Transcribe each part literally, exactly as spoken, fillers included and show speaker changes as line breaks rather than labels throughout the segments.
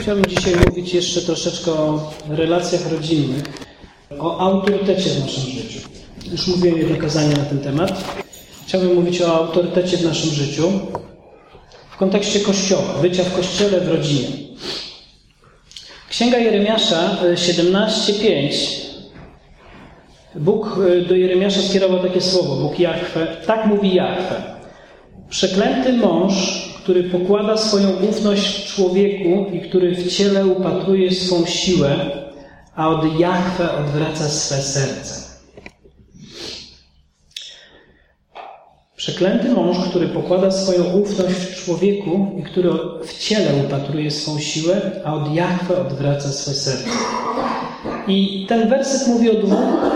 Chciałbym dzisiaj mówić jeszcze troszeczkę o relacjach rodzinnych, o autorytecie w naszym życiu. Już mówiłem jedno kazanie na ten temat. Chciałbym mówić o autorytecie w naszym życiu w kontekście Kościoła, bycia w Kościele, w rodzinie. Księga Jeremiasza siedemnaście pięć. Bóg do Jeremiasza skierował takie słowo, Bóg Jahwe, tak mówi Jahwe. Przeklęty mąż, który pokłada swoją ufność w człowieku i który w ciele upatruje swą siłę, a od Jahwe odwraca swe serce. Przeklęty mąż, który pokłada swoją ufność w człowieku i który w ciele upatruje swą siłę, a od Jahwe odwraca swe serce. I ten werset mówi o dwóch,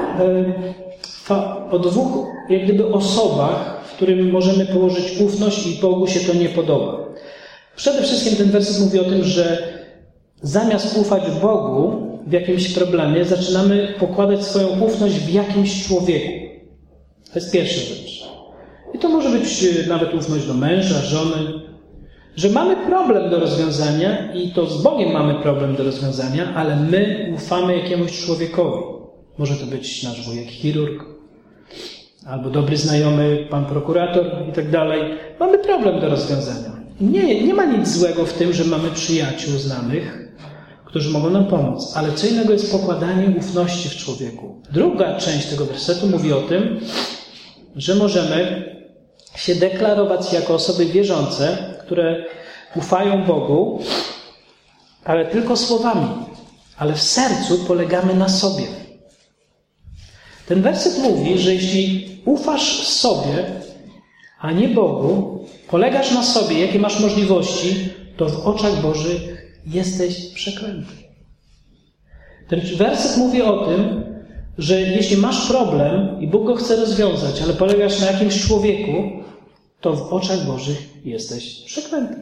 o dwóch jak gdyby osobach, w którym możemy położyć ufność i Bogu się to nie podoba. Przede wszystkim ten werset mówi o tym, że zamiast ufać Bogu w jakimś problemie, zaczynamy pokładać swoją ufność w jakimś człowieku. To jest pierwsza rzecz. I to może być nawet ufność do męża, żony, że mamy problem do rozwiązania i to z Bogiem mamy problem do rozwiązania, ale my ufamy jakiemuś człowiekowi. Może to być nasz wujek chirurg, albo dobry znajomy, pan prokurator i tak dalej. Mamy problem do rozwiązania. Nie, nie ma nic złego w tym, że mamy przyjaciół, znanych, którzy mogą nam pomóc, ale co innego jest pokładanie ufności w człowieku. Druga część tego wersetu mówi o tym, że możemy się deklarować jako osoby wierzące, które ufają Bogu, ale tylko słowami, ale w sercu polegamy na sobie. Ten werset mówi, że jeśli ufasz sobie, a nie Bogu, polegasz na sobie, jakie masz możliwości, to w oczach Bożych jesteś przeklęty. Ten werset mówi o tym, że jeśli masz problem i Bóg go chce rozwiązać, ale polegasz na jakimś człowieku, to w oczach Bożych jesteś przeklęty.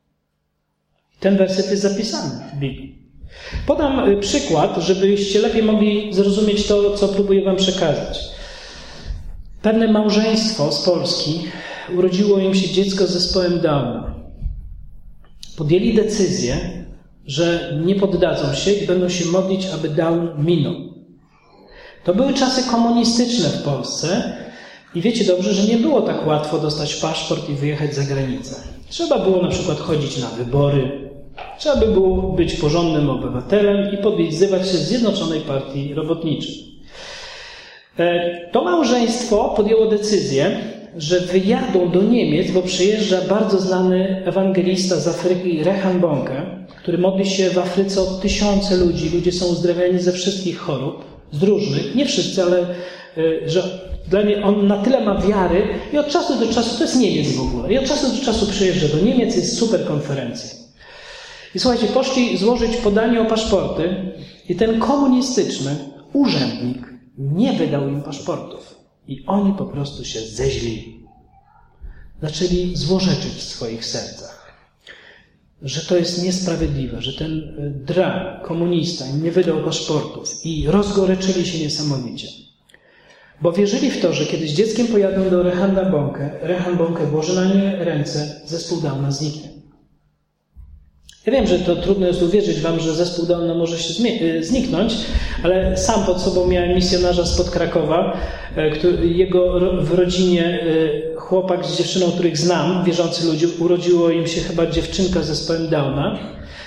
Ten werset jest zapisany w Biblii. Podam przykład, żebyście lepiej mogli zrozumieć to, co próbuję wam przekazać. Pewne małżeństwo z Polski, urodziło im się dziecko z zespołem Downa. Podjęli decyzję, że nie poddadzą się i będą się modlić, aby Down minął. To były czasy komunistyczne w Polsce i wiecie dobrze, że nie było tak łatwo dostać paszport i wyjechać za granicę. Trzeba było na przykład chodzić na wybory, trzeba by było być porządnym obywatelem i podpisywać się z Zjednoczonej Partii Robotniczej. To małżeństwo podjęło decyzję, że wyjadą do Niemiec, bo przyjeżdża bardzo znany ewangelista z Afryki, Reinhard Bonnke, który modli się w Afryce o tysiące ludzi. Ludzie są uzdrawiani ze wszystkich chorób, z różnych, nie wszyscy, ale że dla mnie on na tyle ma wiary i od czasu do czasu, to jest Niemiec w ogóle, i od czasu do czasu przyjeżdża do Niemiec, jest super konferencja. I słuchajcie, poszli złożyć podanie o paszporty i ten komunistyczny urzędnik nie wydał im paszportów. I oni po prostu się zeźlili. Zaczęli złorzeczyć w swoich sercach, że to jest niesprawiedliwe, że ten drań, komunista im nie wydał paszportów i rozgoreczyli się niesamowicie. Bo wierzyli w to, że kiedyś dzieckiem pojadą do Reinharda Bonnke, Reinhard Bonnke włoży na nie ręce, zespół Downa zniknie. Ja wiem, że to trudno jest uwierzyć wam, że zespół Downa może się zniknąć, ale sam pod sobą miałem misjonarza spod Krakowa, który, jego w rodzinie chłopak z dziewczyną, których znam, wierzący ludzie, urodziło im się chyba dziewczynka z zespołem Downa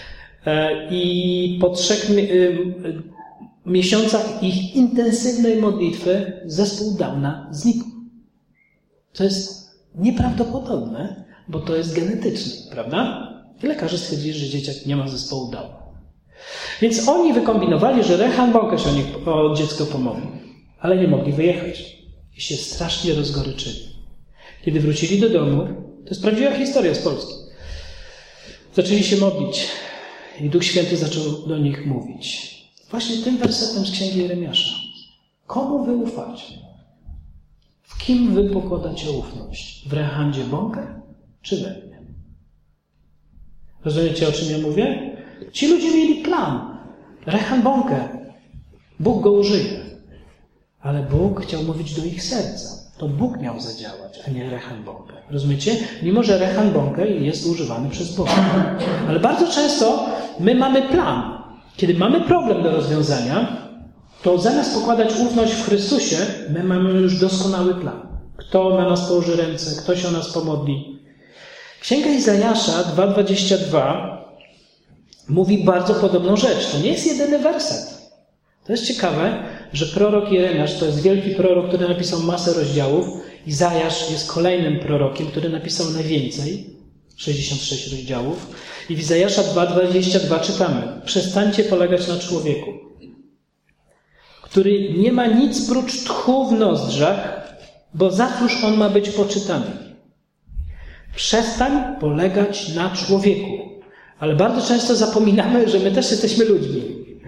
i po trzech miesiącach ich intensywnej modlitwy zespół Downa znikł. To jest nieprawdopodobne, bo to jest genetyczne, prawda? I lekarze stwierdzili, że dzieciak nie ma zespołu Downa. Więc oni wykombinowali, że Reinhard Bonnke się o, nich, o dziecko pomogli, ale nie mogli wyjechać. I się strasznie rozgoryczyli. Kiedy wrócili do domu, to jest prawdziwa historia z Polski, zaczęli się modlić i Duch Święty zaczął do nich mówić. Właśnie tym wersetem z Księgi Jeremiasza. Komu wy ufacie? W kim wy pokładacie ufność? W Reinhardzie Bonnke czy we mnie? Rozumiecie, o czym ja mówię? Ci ludzie mieli plan. Reinhard Bonnke. Bóg go użyje. Ale Bóg chciał mówić do ich serca. To Bóg miał zadziałać, a nie Reinhard Bonnke. Rozumiecie? Mimo że Reinhard Bonnke jest używany przez Boga. Ale bardzo często my mamy plan. Kiedy mamy problem do rozwiązania, to zamiast pokładać ufność w Chrystusie, my mamy już doskonały plan. Kto na nas położy ręce, kto się o nas pomodli. Księga Izajasza dwa dwadzieścia dwa mówi bardzo podobną rzecz. To nie jest jedyny werset. To jest ciekawe, że prorok Jeremiasz to jest wielki prorok, który napisał masę rozdziałów. Izajasz jest kolejnym prorokiem, który napisał najwięcej, sześćdziesiąt sześć rozdziałów. I w Izajasza dwa dwadzieścia dwa czytamy: przestańcie polegać na człowieku, który nie ma nic prócz tchu w nozdrzach, bo za cóż on ma być poczytany. Przestań polegać na człowieku. Ale bardzo często zapominamy, że my też jesteśmy ludźmi.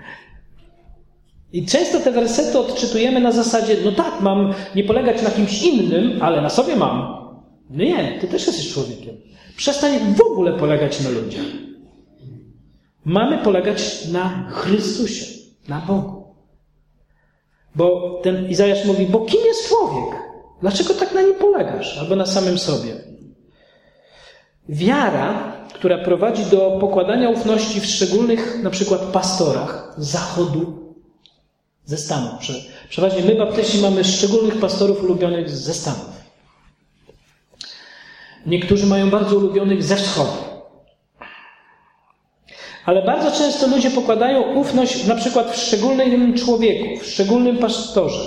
I często te wersety odczytujemy na zasadzie, no tak, mam nie polegać na kimś innym, ale na sobie mam. No nie, ty też jesteś człowiekiem. Przestań w ogóle polegać na ludziach. Mamy polegać na Chrystusie, na Bogu. Bo ten Izajasz mówi, bo kim jest człowiek? Dlaczego tak na nim polegasz? Albo na samym sobie. Wiara, która prowadzi do pokładania ufności w szczególnych, na przykład pastorach z zachodu, ze Stanów. Przeważnie my, baptyści, mamy szczególnych pastorów ulubionych ze Stanów. Niektórzy mają bardzo ulubionych ze wschodu. Ale bardzo często ludzie pokładają ufność na przykład w szczególnym człowieku, w szczególnym pastorze.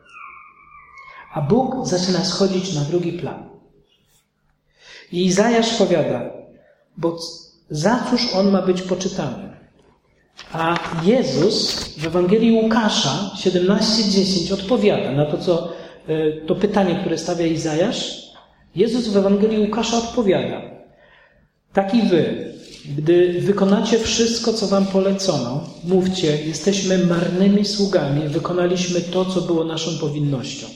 A Bóg zaczyna schodzić na drugi plan. I Izajasz powiada, bo za cóż on ma być poczytany? A Jezus w Ewangelii Łukasza siedemnaście dziesięć odpowiada na to, co, to pytanie, które stawia Izajasz. Jezus w Ewangelii Łukasza odpowiada: tak i wy, gdy wykonacie wszystko, co wam polecono, mówcie, jesteśmy marnymi sługami, wykonaliśmy to, co było naszą powinnością.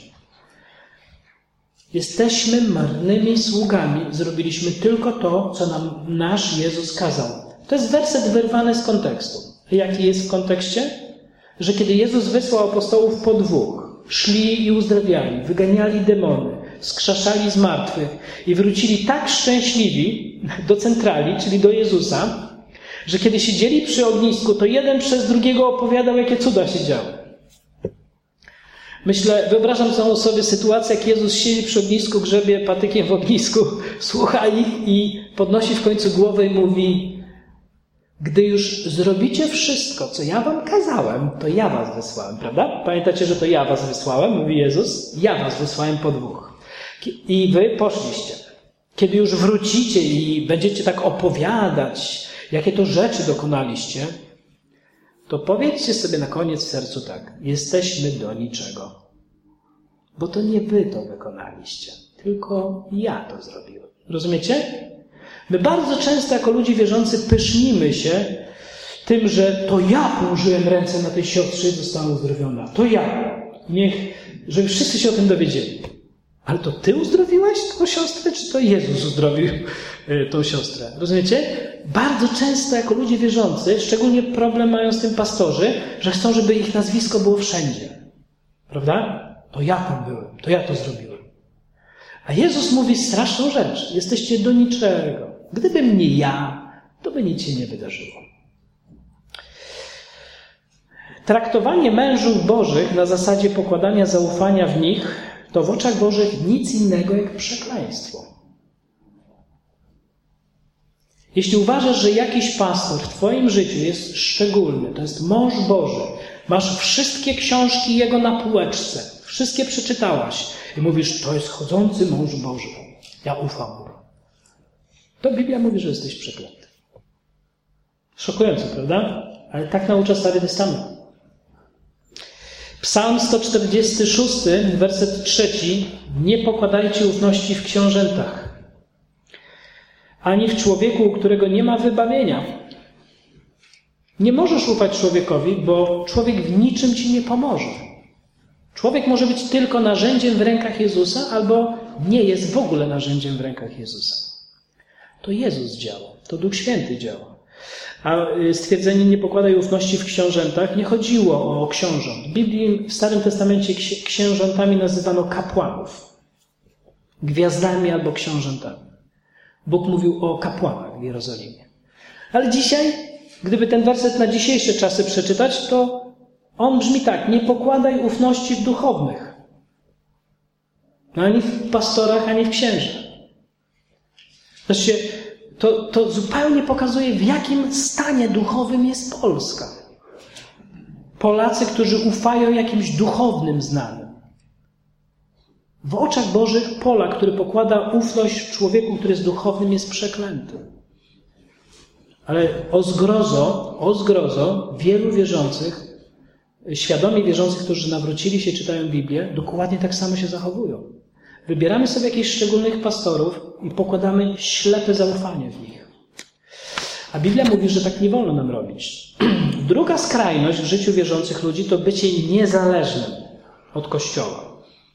Jesteśmy marnymi sługami, zrobiliśmy tylko to, co nam nasz Jezus kazał. To jest werset wyrwany z kontekstu. Jaki jest w kontekście? Że kiedy Jezus wysłał apostołów po dwóch, szli i uzdrawiali, wyganiali demony, wskrzeszali zmartwych i wrócili tak szczęśliwi do centrali, czyli do Jezusa, że kiedy siedzieli przy ognisku, to jeden przez drugiego opowiadał, jakie cuda się działy. Myślę, wyobrażam sobie sytuację, jak Jezus siedzi przy ognisku, grzebie patykiem w ognisku, słucha ich i podnosi w końcu głowę i mówi: gdy już zrobicie wszystko, co ja wam kazałem, to ja was wysłałem, prawda? Pamiętacie, że to ja was wysłałem, mówi Jezus? Ja was wysłałem po dwóch. I wy poszliście. Kiedy już wrócicie i będziecie tak opowiadać, jakie to rzeczy dokonaliście, to powiedzcie sobie na koniec w sercu tak: jesteśmy do niczego. Bo to nie wy to wykonaliście, tylko ja to zrobiłem. Rozumiecie? My bardzo często jako ludzie wierzący pysznimy się tym, że to ja położyłem ręce na tej siostrze i została uzdrowiona. To ja. Niech, żeby wszyscy się o tym dowiedzieli. Ale to ty uzdrowiłeś tą siostrę, czy to Jezus uzdrowił tą siostrę? Rozumiecie? Bardzo często jako ludzie wierzący, szczególnie problem mają z tym pastorzy, że chcą, żeby ich nazwisko było wszędzie. Prawda? To ja tam byłem, to ja to zrobiłem. A Jezus mówi straszną rzecz. Jesteście do niczego. Gdybym nie ja, to by nic się nie wydarzyło. Traktowanie mężów bożych na zasadzie pokładania zaufania w nich to w oczach Bożych nic innego jak przekleństwo. Jeśli uważasz, że jakiś pastor w twoim życiu jest szczególny, to jest mąż Boży, masz wszystkie książki jego na półeczce, wszystkie przeczytałaś i mówisz, to jest chodzący mąż Boży, ja ufam mu, to Biblia mówi, że jesteś przeklęty. Szokujące, prawda? Ale tak naucza Stary Testament. Psalm sto czterdziesty szósty, werset trzeci. Nie pokładajcie ufności w książętach, ani w człowieku, u którego nie ma wybawienia. Nie możesz ufać człowiekowi, bo człowiek w niczym ci nie pomoże. Człowiek może być tylko narzędziem w rękach Jezusa, albo nie jest w ogóle narzędziem w rękach Jezusa. To Jezus działa, to Duch Święty działa. A stwierdzenie nie pokładaj ufności w książętach nie chodziło o książąt. W Biblii w Starym Testamencie księżątami nazywano kapłanów. Gwiazdami albo książętami. Bóg mówił o kapłanach w Jerozolimie. Ale dzisiaj Gdyby ten werset na dzisiejsze czasy przeczytać, to on brzmi tak: nie pokładaj ufności w duchownych. Ani w pastorach, ani w księżach. Zobaczcie, to, to zupełnie pokazuje, w jakim stanie duchowym jest Polska. Polacy, którzy ufają jakimś duchownym znanym. W oczach Bożych Polak, który pokłada ufność w człowieku, który jest duchownym, jest przeklęty. Ale o zgrozo, o zgrozo, wielu wierzących, świadomie wierzących, którzy nawrócili się, czytają Biblię, dokładnie tak samo się zachowują. Wybieramy sobie jakichś szczególnych pastorów i pokładamy ślepe zaufanie w nich. A Biblia mówi, że tak nie wolno nam robić. Druga skrajność w życiu wierzących ludzi to bycie niezależnym od Kościoła.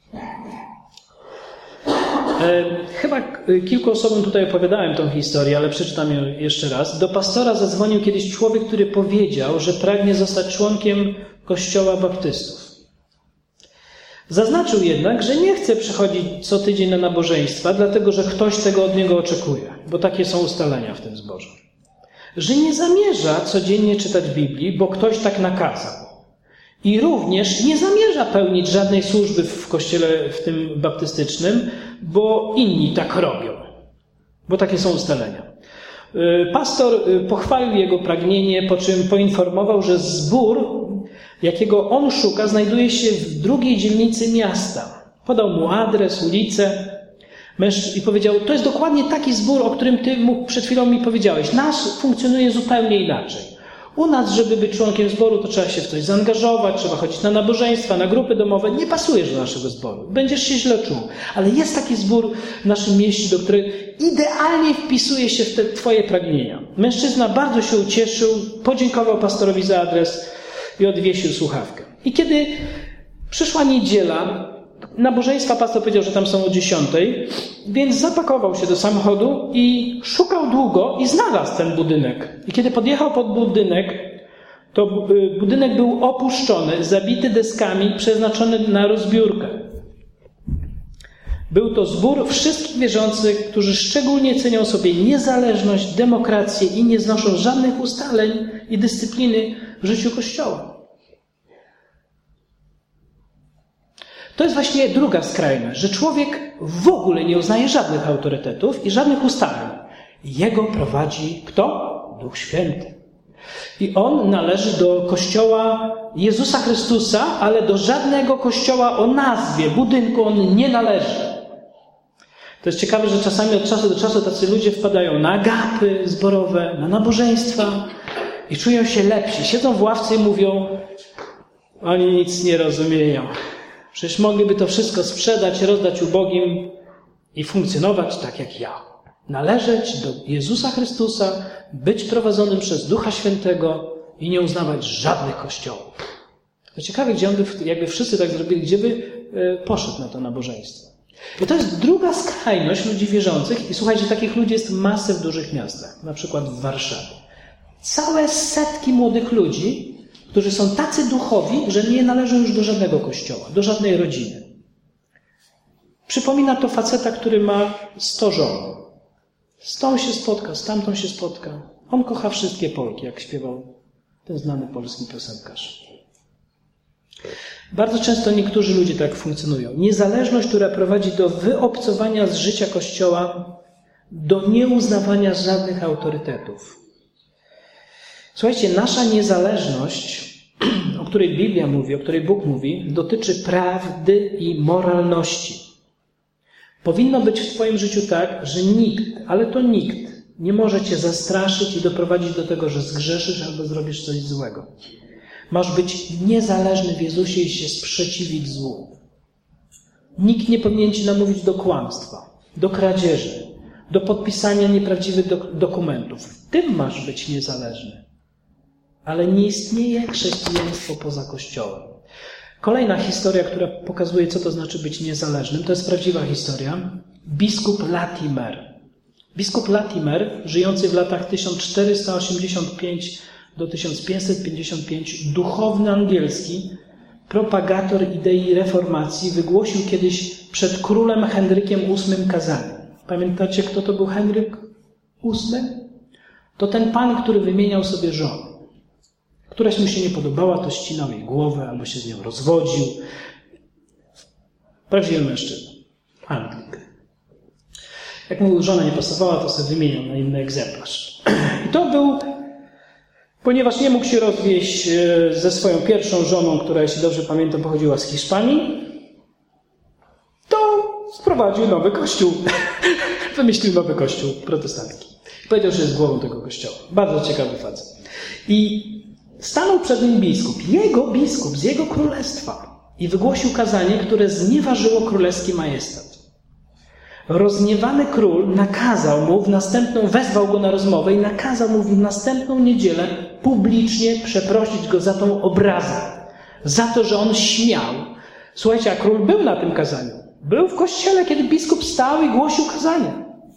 Chyba kilku osobom tutaj opowiadałem tą historię, ale przeczytam ją jeszcze raz. Do pastora zadzwonił kiedyś człowiek, który powiedział, że pragnie zostać członkiem Kościoła Baptystów. Zaznaczył jednak, że nie chce przychodzić co tydzień na nabożeństwa, dlatego że ktoś tego od niego oczekuje, bo takie są ustalenia w tym zborze. Że nie zamierza codziennie czytać Biblii, bo ktoś tak nakazał. I również nie zamierza pełnić żadnej służby w kościele w tym baptystycznym, bo inni tak robią. Bo takie są ustalenia. Pastor pochwalił jego pragnienie, po czym poinformował, że zbór, jakiego on szuka, znajduje się w drugiej dzielnicy miasta. Podał mu adres, ulicę i powiedział: to jest dokładnie taki zbór, o którym ty mu przed chwilą mi powiedziałeś. Nasz funkcjonuje zupełnie inaczej. U nas, żeby być członkiem zboru, to trzeba się w coś zaangażować, trzeba chodzić na nabożeństwa, na grupy domowe. Nie pasujesz do naszego zboru. Będziesz się źle czuł. Ale jest taki zbór w naszym mieście, do którego idealnie wpisuje się w te twoje pragnienia. Mężczyzna bardzo się ucieszył, podziękował pastorowi za adres i odwiesił słuchawkę. I kiedy przyszła niedziela, nabożeństwa pastor powiedział, że tam są o dziesiątej, więc zapakował się do samochodu i szukał długo i znalazł ten budynek. I kiedy podjechał pod budynek, to budynek był opuszczony, zabity deskami, przeznaczony na rozbiórkę. Był to zbór wszystkich wierzących, którzy szczególnie cenią sobie niezależność, demokrację i nie znoszą żadnych ustaleń i dyscypliny w życiu Kościoła. To jest właśnie druga skrajność, że człowiek w ogóle nie uznaje żadnych autorytetów i żadnych ustaleń. Jego prowadzi kto? Duch Święty. I on należy do Kościoła Jezusa Chrystusa, ale do żadnego kościoła o nazwie, budynku on nie należy. To jest ciekawe, że czasami od czasu do czasu tacy ludzie wpadają na agapy zborowe, na nabożeństwa i czują się lepsi. Siedzą w ławce i mówią: oni nic nie rozumieją. Przecież mogliby to wszystko sprzedać, rozdać ubogim i funkcjonować tak jak ja. Należeć do Jezusa Chrystusa, być prowadzonym przez Ducha Świętego i nie uznawać żadnych kościołów. To ciekawe, gdzie on by, jakby wszyscy tak zrobili, gdzie by poszedł na to nabożeństwo. I to jest druga skrajność ludzi wierzących i słuchajcie, takich ludzi jest masę w dużych miastach, na przykład w Warszawie. Całe setki młodych ludzi, którzy są tacy duchowi, że nie należą już do żadnego kościoła, do żadnej rodziny. Przypomina to faceta, który ma sto żon. Z tą się spotka, z tamtą się spotka. On kocha wszystkie Polki, jak śpiewał ten znany polski piosenkarz. Bardzo często niektórzy ludzie tak funkcjonują. Niezależność, która prowadzi do wyobcowania z życia Kościoła, do nieuznawania żadnych autorytetów. Słuchajcie, nasza niezależność, o której Biblia mówi, o której Bóg mówi, dotyczy prawdy i moralności. Powinno być w twoim życiu tak, że nikt, ale to nikt, nie może cię zastraszyć i doprowadzić do tego, że zgrzeszysz albo zrobisz coś złego. Masz być niezależny w Jezusie i się sprzeciwić złu. Nikt nie powinien ci namówić do kłamstwa, do kradzieży, do podpisania nieprawdziwych dok- dokumentów. W tym masz być niezależny. Ale nie istnieje chrześcijaństwo poza Kościołem. Kolejna historia, która pokazuje, co to znaczy być niezależnym, to jest prawdziwa historia. Biskup Latimer. Biskup Latimer, żyjący w latach tysiąc czterysta osiemdziesiąt pięć do tysiąc pięćset pięćdziesiąt pięć, duchowny angielski, propagator idei reformacji, wygłosił kiedyś przed królem Henrykiem ósmym kazanie. Pamiętacie, kto to był Henryk ósmy? to ten pan, który wymieniał sobie żonę. Któraś mu się nie podobała, to ścinał jej głowę albo się z nią rozwodził. Prawdziwy mężczyzna. Anglik. Jak mu żona nie pasowała, to sobie wymieniał na inny egzemplarz. I to był, ponieważ nie mógł się rozwieść ze swoją pierwszą żoną, która, jeśli dobrze pamiętam, pochodziła z Hiszpanii, to sprowadził nowy kościół. Wymyślił nowy kościół protestancki. Powiedział, że jest głową tego kościoła. Bardzo ciekawy facet. I stanął przed nim biskup, jego biskup z jego królestwa i wygłosił kazanie, które znieważyło królewski majestat. Rozgniewany król nakazał mu w następną, wezwał go na rozmowę i nakazał mu w następną niedzielę publicznie przeprosić go za tą obrazę. Za to, że on śmiał. Słuchajcie, a król był na tym kazaniu. Był w kościele, kiedy biskup stał i głosił kazanie.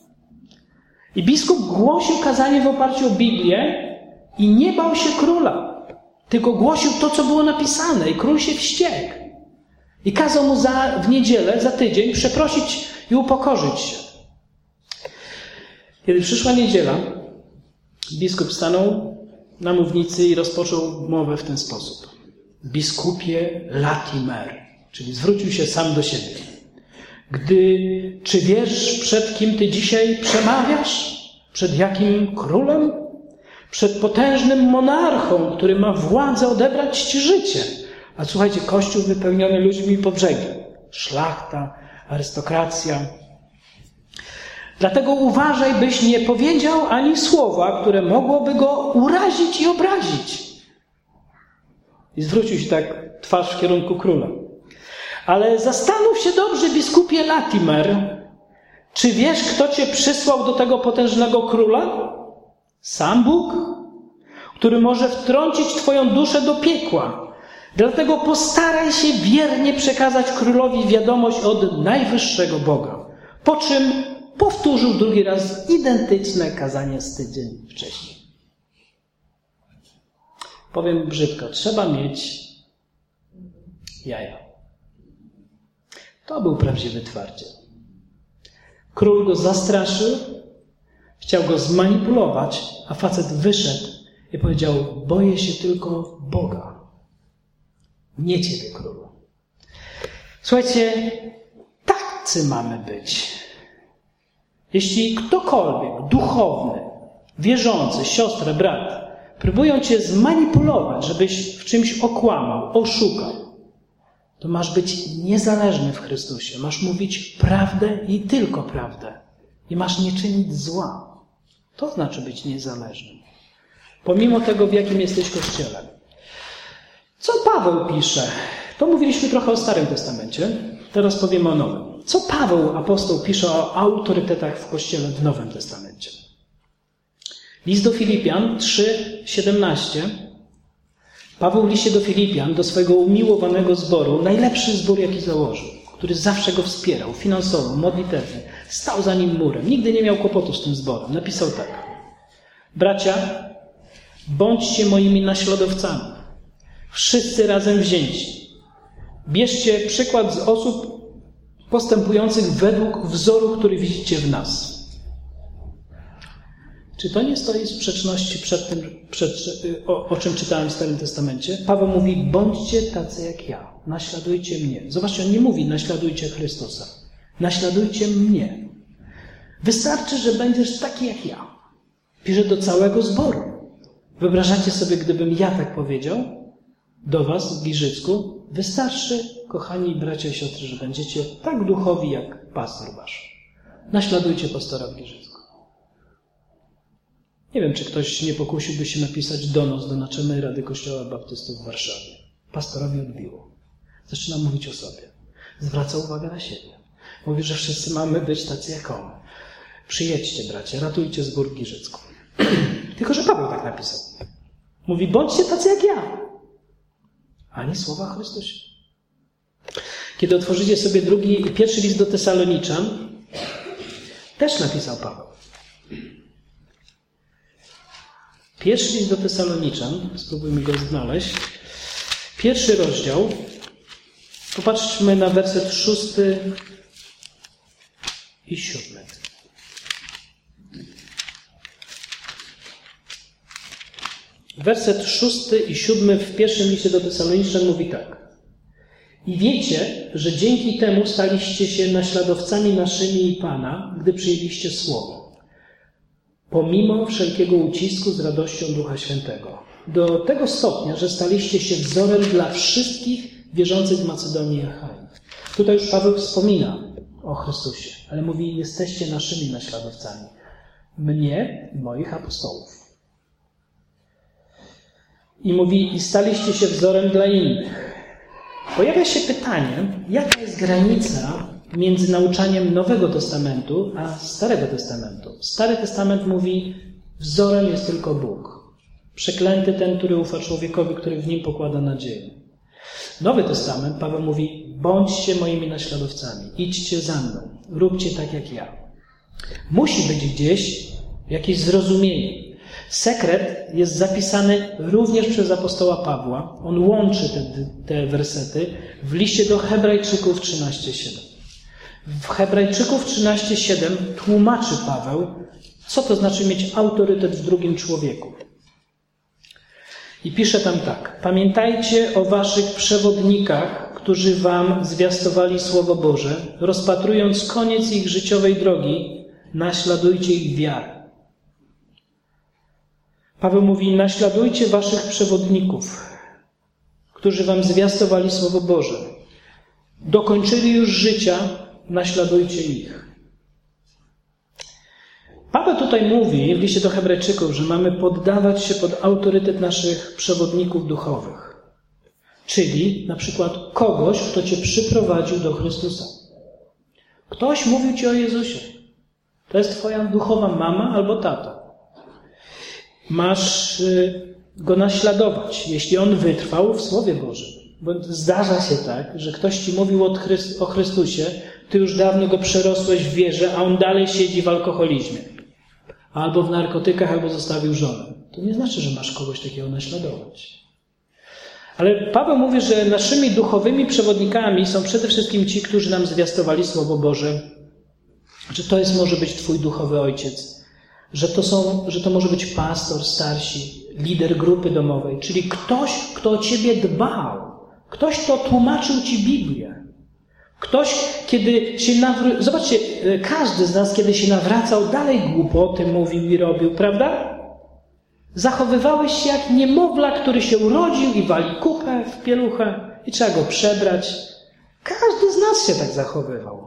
I biskup głosił kazanie w oparciu o Biblię i nie bał się króla. Tylko głosił to, co było napisane i król się wściekł. I kazał mu za, w niedzielę, za tydzień przeprosić i upokorzyć się. Kiedy przyszła niedziela, biskup stanął na mównicy i rozpoczął mowę w ten sposób. Biskupie Latimer, czyli zwrócił się sam do siebie. Gdy, czy wiesz, przed kim ty dzisiaj przemawiasz? Przed jakim królem? Przed potężnym monarchą, który ma władzę odebrać ci życie. A słuchajcie, kościół wypełniony ludźmi po brzegi. Szlachta, arystokracja. Dlatego uważaj, byś nie powiedział ani słowa, które mogłoby go urazić i obrazić. I zwrócił się tak twarz w kierunku króla. Ale zastanów się dobrze, biskupie Latimer, czy wiesz, kto cię przysłał do tego potężnego króla? Sam Bóg, który może wtrącić twoją duszę do piekła. Dlatego postaraj się wiernie przekazać królowi wiadomość od najwyższego Boga. Po czym powtórzył drugi raz identyczne kazanie z tydzień wcześniej. Powiem brzydko, trzeba mieć jaja. To był prawdziwy twardziel. Król go zastraszył, chciał go zmanipulować, a facet wyszedł i powiedział: boję się tylko Boga, nie ciebie, królu. Słuchajcie, tacy mamy być. Jeśli ktokolwiek duchowny, wierzący, siostrę, brat, próbują cię zmanipulować, żebyś w czymś okłamał, oszukał, to masz być niezależny w Chrystusie. Masz mówić prawdę i tylko prawdę. I masz nie czynić zła. To znaczy być niezależnym. Pomimo tego, w jakim jesteś kościele. Co Paweł pisze? To mówiliśmy trochę o Starym Testamencie. Teraz powiemy o Nowym. Co Paweł, apostoł, pisze o autorytetach w kościele w Nowym Testamencie? List do Filipian trzy siedemnaście. Paweł w liście do Filipian, do swojego umiłowanego zboru, najlepszy zbór, jaki założył, który zawsze go wspierał finansowo, modlitewnie, stał za nim murem, nigdy nie miał kłopotu z tym zborem. Napisał tak: bracia, bądźcie moimi naśladowcami, wszyscy razem wzięci. Bierzcie przykład z osób postępujących według wzoru, który widzicie w nas. Czy to nie stoi w sprzeczności przed tym, przed, o, o czym czytałem w Starym Testamencie? Paweł mówi: bądźcie tacy jak ja, naśladujcie mnie. Zobaczcie, on nie mówi: naśladujcie Chrystusa. Naśladujcie mnie. Wystarczy, że będziesz taki jak ja. Pisze do całego zboru. Wyobrażacie sobie, gdybym ja tak powiedział do was w Giżycku? Wystarczy, kochani bracia i siostry, że będziecie tak duchowi jak pastor wasz. Naśladujcie pastora w Giżycku. Nie wiem, czy ktoś nie pokusiłby się napisać donos do Naczelnej Rady Kościoła Baptystów w Warszawie. Pastorowi odbiło. Zaczyna mówić o sobie. Zwraca uwagę na siebie. Mówi, że wszyscy mamy być tacy jak on. Przyjedźcie, bracia, ratujcie zbór w Giżycku. Tylko że Paweł tak napisał. Mówi: bądźcie tacy jak ja. Ani słowa o Chrystusie. Kiedy otworzycie sobie drugi, pierwszy list do Tesaloniczan, też napisał Paweł. Pierwszy list do Tesaloniczan, spróbujmy go znaleźć. Pierwszy rozdział. Popatrzmy na werset szósty i siódmy. Werset szósty i siódmy w pierwszym liście do Tesaloniczan mówi tak. I wiecie, że dzięki temu staliście się naśladowcami naszymi i Pana, gdy przyjęliście Słowo, pomimo wszelkiego ucisku z radością Ducha Świętego. Do tego stopnia, że staliście się wzorem dla wszystkich wierzących w Macedonii i Achai. Tutaj już Paweł wspomina o Chrystusie, ale mówi, jesteście naszymi naśladowcami. Mnie i moich apostołów. I mówi, i staliście się wzorem dla innych. Pojawia się pytanie, jaka jest granica między nauczaniem Nowego Testamentu a Starego Testamentu. Stary Testament mówi, wzorem jest tylko Bóg. Przeklęty ten, który ufa człowiekowi, który w nim pokłada nadzieję. Nowy Testament, Paweł mówi, bądźcie moimi naśladowcami, idźcie za mną, róbcie tak jak ja. Musi być gdzieś jakieś zrozumienie. Sekret jest zapisany również przez apostoła Pawła. On łączy te, te wersety w liście do Hebrajczyków trzynaście siedem. W Hebrajczyków trzynaście siedem tłumaczy Paweł, co to znaczy mieć autorytet w drugim człowieku. I pisze tam tak. Pamiętajcie o waszych przewodnikach, którzy wam zwiastowali Słowo Boże, rozpatrując koniec ich życiowej drogi, naśladujcie ich wiarę. Paweł mówi, naśladujcie waszych przewodników, którzy wam zwiastowali Słowo Boże. Dokończyli już życia, naśladujcie ich. Paweł tutaj mówi w liście do Hebrajczyków, że mamy poddawać się pod autorytet naszych przewodników duchowych. Czyli na przykład kogoś, kto cię przyprowadził do Chrystusa. Ktoś mówił ci o Jezusie. To jest twoja duchowa mama albo tata. Masz go naśladować, jeśli on wytrwał w Słowie Bożym. Bo zdarza się tak, że ktoś ci mówił o Chrystusie, ty już dawno go przerosłeś w wierze, a on dalej siedzi w alkoholizmie. Albo w narkotykach, albo zostawił żonę. To nie znaczy, że masz kogoś takiego naśladować. Ale Paweł mówi, że naszymi duchowymi przewodnikami są przede wszystkim ci, którzy nam zwiastowali Słowo Boże. Że to jest, może być twój duchowy ojciec. Że to, są, że to może być pastor, starsi, lider grupy domowej. Czyli ktoś, kto o ciebie dbał. Ktoś, kto tłumaczył ci Biblię. Ktoś, kiedy się nawrócił... Zobaczcie, każdy z nas, kiedy się nawracał, dalej głupoty mówił i robił, prawda? Zachowywałeś się jak niemowlak, który się urodził i wali kupę w pieluchę i trzeba go przebrać. Każdy z nas się tak zachowywał.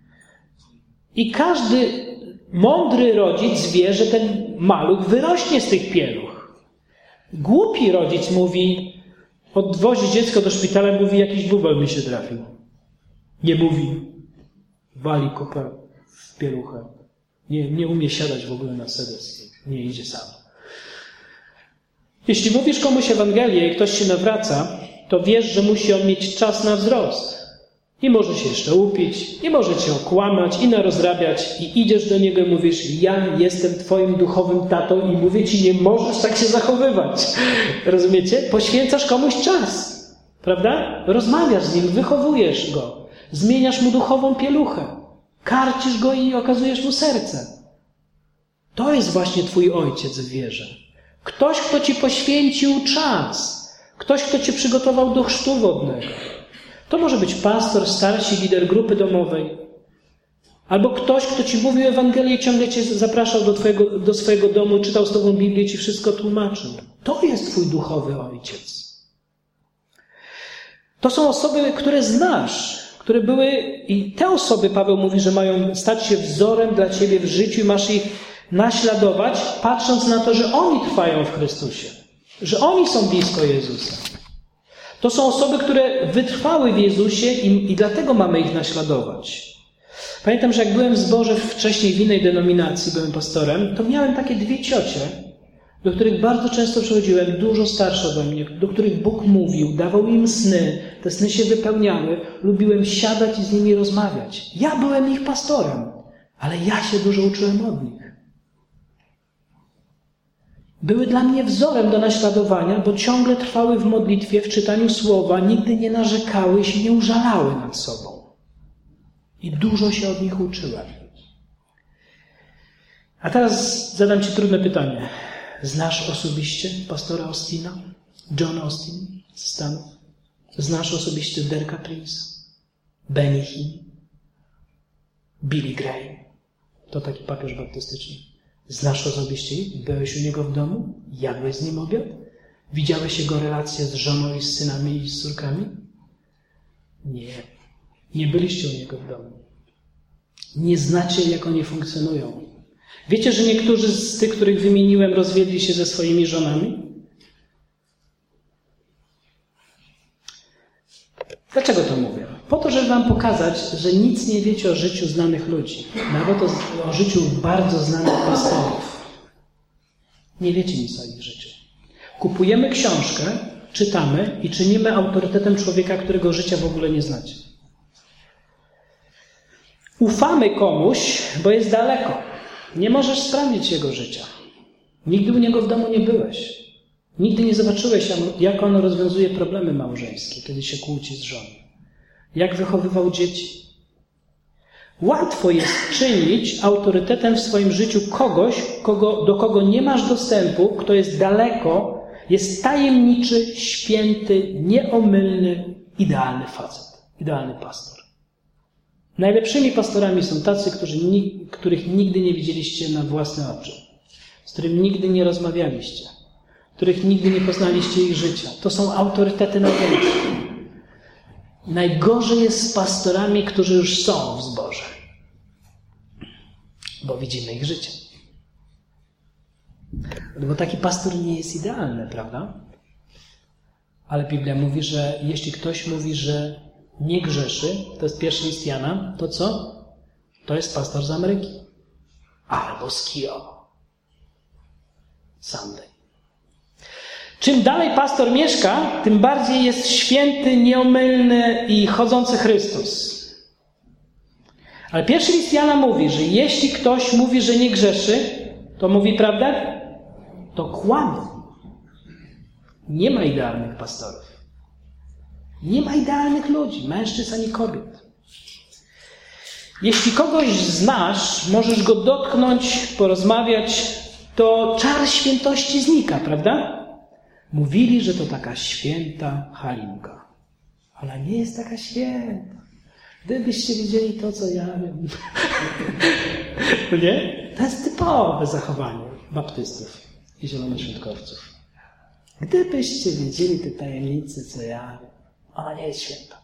I każdy mądry rodzic wie, że ten maluch wyrośnie z tych pieluch. Głupi rodzic mówi, odwozi dziecko do szpitala, mówi, jakiś bubel mi się trafił. Nie mówi, wali kupę w pieluchę. Nie, nie umie siadać w ogóle na sedes. Nie idzie sam. Jeśli mówisz komuś Ewangelię i ktoś się nawraca, to wiesz, że musi on mieć czas na wzrost. I może się jeszcze upić, i może cię okłamać, i narozrabiać, i idziesz do niego i mówisz, ja jestem twoim duchowym tatą i mówię ci, nie możesz tak się zachowywać. Rozumiecie? Poświęcasz komuś czas. Prawda? Rozmawiasz z nim, wychowujesz go. Zmieniasz mu duchową pieluchę. Karcisz go i okazujesz mu serce. To jest właśnie twój ojciec w wierze. Ktoś, kto ci poświęcił czas. Ktoś, kto cię przygotował do chrztu wodnego. To może być pastor, starsi, lider grupy domowej. Albo ktoś, kto ci mówił Ewangelię i ciągle cię zapraszał do, twojego, do swojego domu, czytał z tobą Biblię i ci wszystko tłumaczył. To jest twój duchowy ojciec. To są osoby, które znasz, które były, i te osoby, Paweł mówi, że mają stać się wzorem dla ciebie w życiu i masz ich naśladować, patrząc na to, że oni trwają w Chrystusie, że oni są blisko Jezusa. To są osoby, które wytrwały w Jezusie i, i dlatego mamy ich naśladować. Pamiętam, że jak byłem w zborze wcześniej w innej denominacji, byłem pastorem, to miałem takie dwie ciocie, do których bardzo często przychodziłem, dużo starsze ode mnie, do których Bóg mówił, dawał im sny, te sny się wypełniały, lubiłem siadać i z nimi rozmawiać. Ja byłem ich pastorem, ale ja się dużo uczyłem od nich. Były dla mnie wzorem do naśladowania, bo ciągle trwały w modlitwie, w czytaniu słowa, nigdy nie narzekały i się nie użalały nad sobą. I dużo się od nich uczyłem. A teraz zadam ci trudne pytanie. Znasz osobiście pastora Austina? John Austin ze Stanów? Znasz osobiście Derka Prince'a? Benny Hinn? Billy Graham? To taki papież baptystyczny. Znasz osobiście ich? Byłeś u niego w domu? Jadłeś z nim obiad? Widziałeś jego relacje z żoną i z synami i z córkami? Nie. Nie byliście u niego w domu. Nie znacie, jak oni funkcjonują. Wiecie, że niektórzy z tych, których wymieniłem, rozwiedli się ze swoimi żonami? Dlaczego to mówię? Po to, żeby wam pokazać, że nic nie wiecie o życiu znanych ludzi. Nawet o, o życiu bardzo znanych pastorów. Nie wiecie nic o ich życiu. Kupujemy książkę, czytamy i czynimy autorytetem człowieka, którego życia w ogóle nie znacie. Ufamy komuś, bo jest daleko. Nie możesz sprawdzić jego życia. Nigdy u niego w domu nie byłeś. Nigdy nie zobaczyłeś, jak on rozwiązuje problemy małżeńskie, kiedy się kłóci z żoną. Jak wychowywał dzieci. Łatwo jest czynić autorytetem w swoim życiu kogoś, kogo, do kogo nie masz dostępu, kto jest daleko, jest tajemniczy, święty, nieomylny, idealny facet, idealny pastor. Najlepszymi pastorami są tacy, którzy, których nigdy nie widzieliście na własne oczy, z którymi nigdy nie rozmawialiście, których nigdy nie poznaliście ich życia. To są autorytety największe. Najgorzej jest z pastorami, którzy już są w zborze, bo widzimy ich życie. Bo taki pastor nie jest idealny, prawda? Ale Biblia mówi, że jeśli ktoś mówi, że nie grzeszy, to jest pierwszy list Jana, to co? To jest pastor z Ameryki. Albo z Kijowa. Sunday. Czym dalej pastor mieszka, tym bardziej jest święty, nieomylny i chodzący Chrystus. Ale pierwszy list Jana mówi, że jeśli ktoś mówi, że nie grzeszy, to mówi prawdę? To kłamie. Nie ma idealnych pastorów. Nie ma idealnych ludzi, mężczyzn ani kobiet. Jeśli kogoś znasz, możesz go dotknąć, porozmawiać, to czar świętości znika, prawda? Mówili, że to taka święta Halinka. Ona nie jest taka święta. Gdybyście widzieli to, co ja wiem. Nie? To jest typowe zachowanie baptystów i zielonoświątkowców. Gdybyście wiedzieli te tajemnice, co ja wiem. Ona nie jest święta.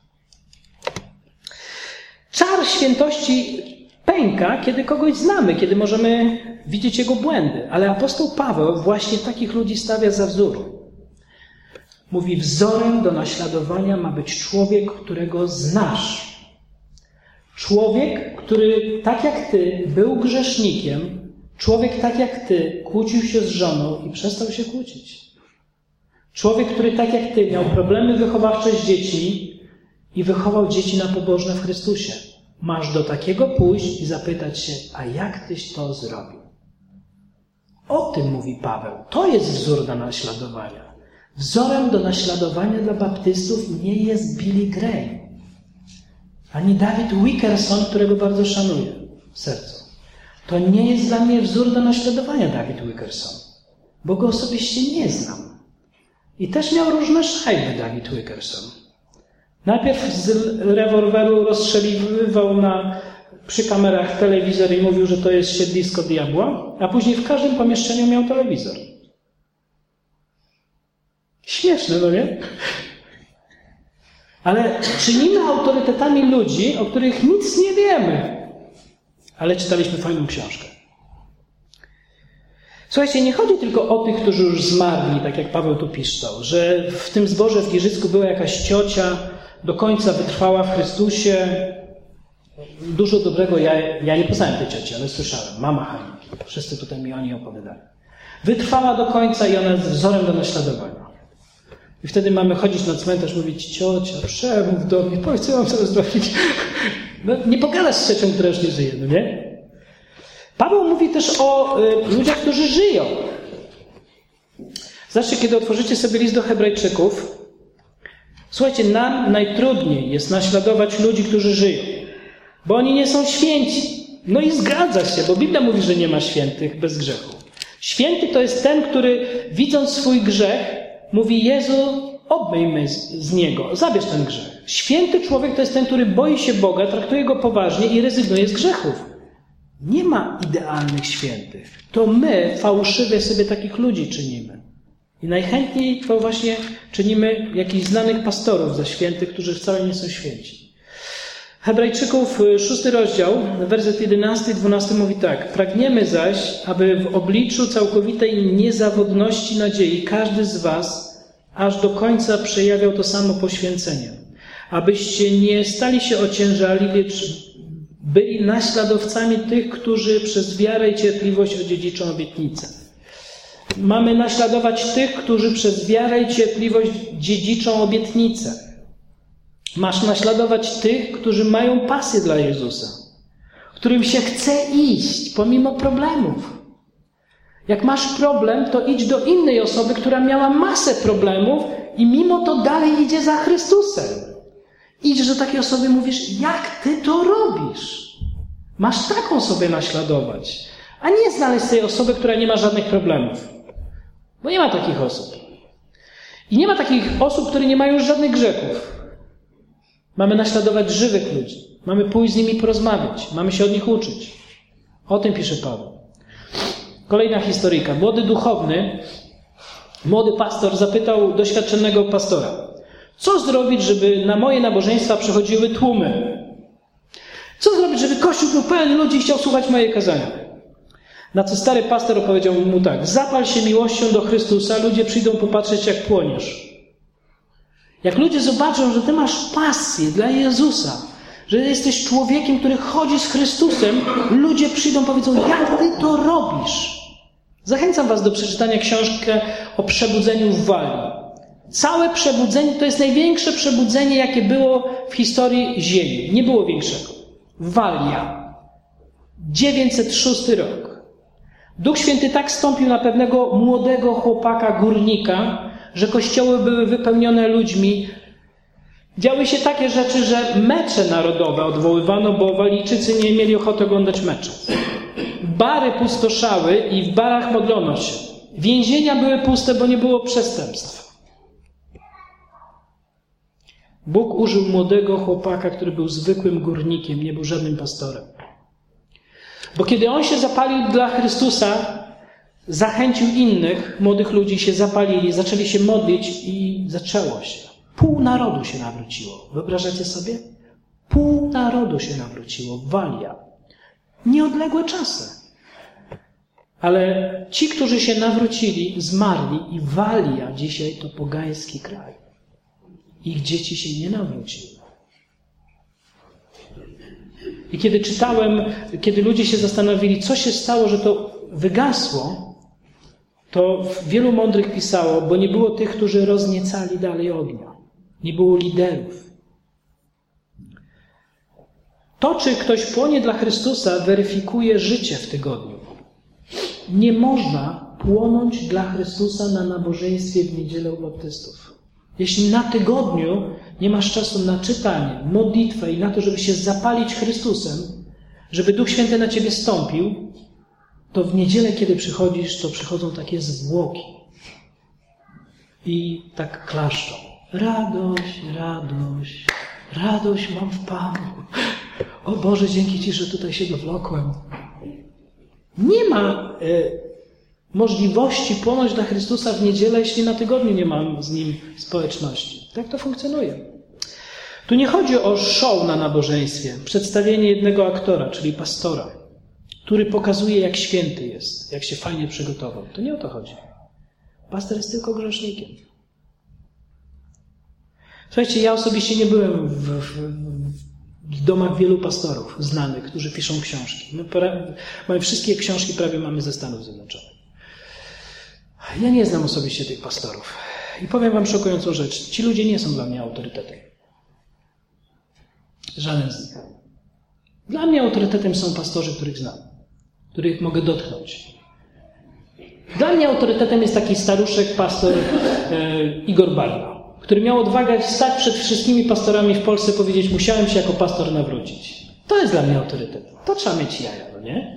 Czar świętości pęka, kiedy kogoś znamy, kiedy możemy widzieć jego błędy. Ale apostoł Paweł właśnie takich ludzi stawia za wzór. Mówi, wzorem do naśladowania ma być człowiek, którego znasz. Człowiek, który tak jak ty był grzesznikiem, człowiek tak jak ty kłócił się z żoną i przestał się kłócić. Człowiek, który tak jak ty miał problemy wychowawcze z dziećmi i wychował dzieci na pobożne w Chrystusie. Masz do takiego pójść i zapytać się, a jak tyś to zrobił? O tym mówi Paweł. To jest wzór do naśladowania. Wzorem do naśladowania dla baptystów nie jest Billy Graham, ani David Wickerson, którego bardzo szanuję w sercu. To nie jest dla mnie wzór do naśladowania David Wickerson, bo go osobiście nie znam. I też miał różne szajby David Wickerson. Najpierw z rewolweru rozstrzeliwał na, przy kamerach telewizor i mówił, że to jest siedlisko diabła, a później w każdym pomieszczeniu miał telewizor. Śmieszne, no nie? Ale czynimy autorytetami ludzi, o których nic nie wiemy. Ale czytaliśmy fajną książkę. Słuchajcie, nie chodzi tylko o tych, którzy już zmarli, tak jak Paweł tu pisał, że w tym zborze w Giżycku była jakaś ciocia, do końca wytrwała w Chrystusie. Dużo dobrego, ja, ja nie poznałem tej cioci, ale słyszałem. Mama Halinki. Wszyscy tutaj mi o niej opowiadali. Wytrwała do końca i ona jest wzorem do naśladowania. I wtedy mamy chodzić na cmentarz, mówić, ciocia, przemów do mnie, powiedz, co mam sobie zrobić. No, nie pogadasz z ciocią, która już nie żyje, no nie? Paweł mówi też o y, ludziach, którzy żyją. Zawsze, kiedy otworzycie sobie list do Hebrajczyków, słuchajcie, nam najtrudniej jest naśladować ludzi, którzy żyją, bo oni nie są święci. No i zgadza się, bo Biblia mówi, że nie ma świętych bez grzechu. Święty to jest ten, który widząc swój grzech, mówi: Jezu, obmyj mnie z, z niego, zabierz ten grzech. Święty człowiek to jest ten, który boi się Boga, traktuje Go poważnie i rezygnuje z grzechów. Nie ma idealnych świętych. To my fałszywie sobie takich ludzi czynimy. I najchętniej to właśnie czynimy jakichś znanych pastorów za świętych, którzy wcale nie są święci. Hebrajczyków, szósty rozdział, werset jedenasty i dwunasty mówi tak. Pragniemy zaś, aby w obliczu całkowitej niezawodności nadziei każdy z was aż do końca przejawiał to samo poświęcenie. Abyście nie stali się ociężali, lecz byli naśladowcami tych, którzy przez wiarę i cierpliwość odziedziczą obietnicę. Mamy naśladować tych, którzy przez wiarę i cierpliwość dziedziczą obietnicę. Masz naśladować tych, którzy mają pasję dla Jezusa, którym się chce iść pomimo problemów. Jak masz problem, to idź do innej osoby, która miała masę problemów i mimo to dalej idzie za Chrystusem. Idź do takiej osoby i mówisz: jak ty to robisz? Masz taką sobie naśladować, a nie znaleźć tej osoby, która nie ma żadnych problemów. Bo nie ma takich osób. I nie ma takich osób, które nie mają już żadnych grzechów. Mamy naśladować żywych ludzi. Mamy pójść z nimi porozmawiać. Mamy się od nich uczyć. O tym pisze Paweł. Kolejna historyjka. Młody duchowny, młody pastor zapytał doświadczonego pastora: co zrobić, żeby na moje nabożeństwa przychodziły tłumy? Co zrobić, żeby Kościół był pełen ludzi i chciał słuchać moje kazania? Na co stary pastor opowiedział mu tak: zapal się miłością do Chrystusa, ludzie przyjdą popatrzeć, jak płoniesz. Jak ludzie zobaczą, że ty masz pasję dla Jezusa, że jesteś człowiekiem, który chodzi z Chrystusem, ludzie przyjdą i powiedzą: jak ty to robisz? Zachęcam was do przeczytania książkę o przebudzeniu w Walii. Całe przebudzenie to jest największe przebudzenie, jakie było w historii Ziemi. Nie było większego. Walia. dziewięćset szósty rok. Duch Święty tak stąpił na pewnego młodego chłopaka górnika, że kościoły były wypełnione ludźmi. Działy się takie rzeczy, że mecze narodowe odwoływano, bo Walijczycy nie mieli ochoty oglądać mecze. Bary pustoszały i w barach modlono się. Więzienia były puste, bo nie było przestępstw. Bóg użył młodego chłopaka, który był zwykłym górnikiem, nie był żadnym pastorem. Bo kiedy on się zapalił dla Chrystusa, zachęcił innych młodych ludzi, się zapalili, zaczęli się modlić i zaczęło się. Pół narodu się nawróciło. Wyobrażacie sobie? Pół narodu się nawróciło. Walia. Nieodległe czasy. Ale ci, którzy się nawrócili, zmarli i Walia dzisiaj to pogański kraj. Ich dzieci się nie nawróciły. I kiedy czytałem, kiedy ludzie się zastanowili, co się stało, że to wygasło, to wielu mądrych pisało, bo nie było tych, którzy rozniecali dalej ognia. Nie było liderów. To, czy ktoś płonie dla Chrystusa, weryfikuje życie w tygodniu. Nie można płonąć dla Chrystusa na nabożeństwie w niedzielę u baptystów. Jeśli na tygodniu nie masz czasu na czytanie, modlitwę i na to, żeby się zapalić Chrystusem, żeby Duch Święty na ciebie stąpił, to w niedzielę, kiedy przychodzisz, to przychodzą takie zwłoki. I tak klaszczą. Radość, radość, radość mam w Panu. O Boże, dzięki Ci, że tutaj się dowlokłem. Nie ma y, możliwości płonąć dla Chrystusa w niedzielę, jeśli na tygodniu nie mam z Nim społeczności. Tak to funkcjonuje. Tu nie chodzi o show na nabożeństwie, przedstawienie jednego aktora, czyli pastora, który pokazuje, jak święty jest, jak się fajnie przygotował. To nie o to chodzi. Pastor jest tylko grzesznikiem. Słuchajcie, ja osobiście nie byłem w, w, w domach wielu pastorów znanych, którzy piszą książki. My, pra, my wszystkie książki prawie mamy ze Stanów Zjednoczonych. Ja nie znam osobiście tych pastorów. I powiem wam szokującą rzecz. Ci ludzie nie są dla mnie autorytetem. Żaden z nich. Dla mnie autorytetem są pastorzy, których znam, których mogę dotknąć. Dla mnie autorytetem jest taki staruszek, pastor e, Igor Barna, który miał odwagę stać przed wszystkimi pastorami w Polsce i powiedzieć: musiałem się jako pastor nawrócić. To jest dla mnie autorytet. To trzeba mieć jaja, no nie?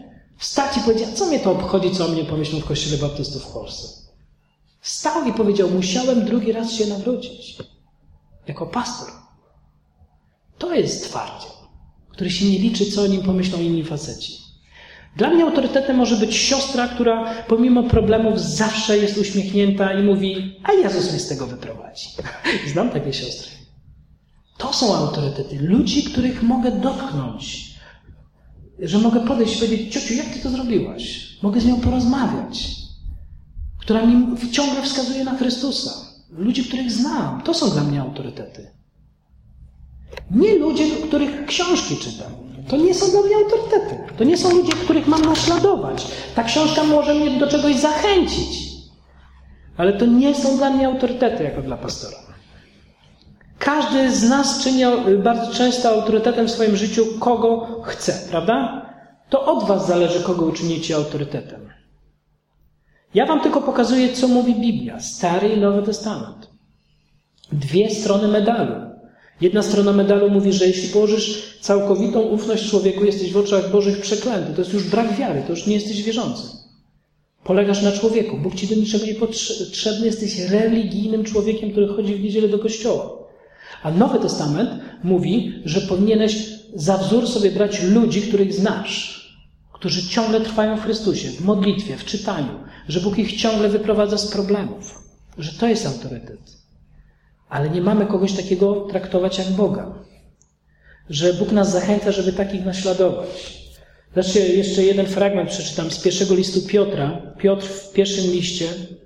Wstać i powiedział, co mnie to obchodzi, co o mnie pomyślą w Kościele Baptystów w Polsce. Wstał i powiedział, musiałem drugi raz się nawrócić. Jako pastor. To jest twardziel, który się nie liczy, co o nim pomyślą inni faceci. Dla mnie autorytetem może być siostra, która pomimo problemów zawsze jest uśmiechnięta i mówi, a Jezus mnie z tego wyprowadzi. Znam takie siostry. To są autorytety. Ludzi, których mogę dotknąć. Że mogę podejść i powiedzieć, ciociu, jak ty to zrobiłaś? Mogę z nią porozmawiać. Która mi ciągle wskazuje na Chrystusa. Ludzi, których znam. To są dla mnie autorytety. Nie ludzie, których książki czytam. To nie są dla mnie autorytety. To nie są ludzie, których mam naśladować. Ta książka może mnie do czegoś zachęcić. Ale to nie są dla mnie autorytety, jako dla pastora. Każdy z nas czyni bardzo często autorytetem w swoim życiu, kogo chce, prawda? To od was zależy, kogo uczynicie autorytetem. Ja wam tylko pokazuję, co mówi Biblia. Stary i Nowy Testament. Dwie strony medalu. Jedna strona medalu mówi, że jeśli położysz całkowitą ufność człowieku, jesteś w oczach Bożych przeklęty. To jest już brak wiary, to już nie jesteś wierzącym. Polegasz na człowieku. Bóg ci do niczego nie potrzebny. Jesteś religijnym człowiekiem, który chodzi w niedzielę do kościoła. A Nowy Testament mówi, że powinieneś za wzór sobie brać ludzi, których znasz. Którzy ciągle trwają w Chrystusie, w modlitwie, w czytaniu. Że Bóg ich ciągle wyprowadza z problemów. Że to jest autorytet. Ale nie mamy kogoś takiego traktować jak Boga. Że Bóg nas zachęca, żeby takich naśladować. Zobaczcie, jeszcze jeden fragment przeczytam z pierwszego listu Piotra. Piotr w pierwszym liście,